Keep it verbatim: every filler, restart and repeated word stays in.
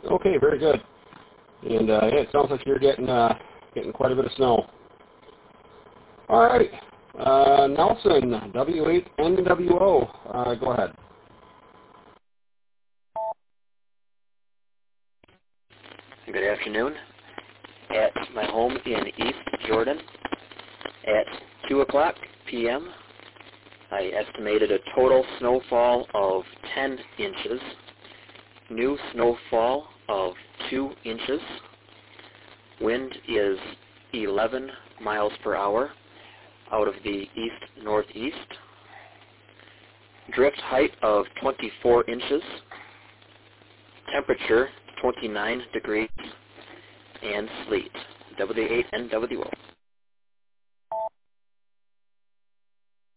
Okay, very good. And uh, yeah, it sounds like you're getting uh, getting quite a bit of snow. All right, uh, Nelson, W eight N W O, uh, go ahead. Good afternoon. At my home in East Jordan, at two o'clock p m, I estimated a total snowfall of ten inches, new snowfall of two inches, wind is eleven miles per hour out of the east-northeast, drift height of twenty-four inches, temperature twenty-nine degrees, and sleet. W eight N W O.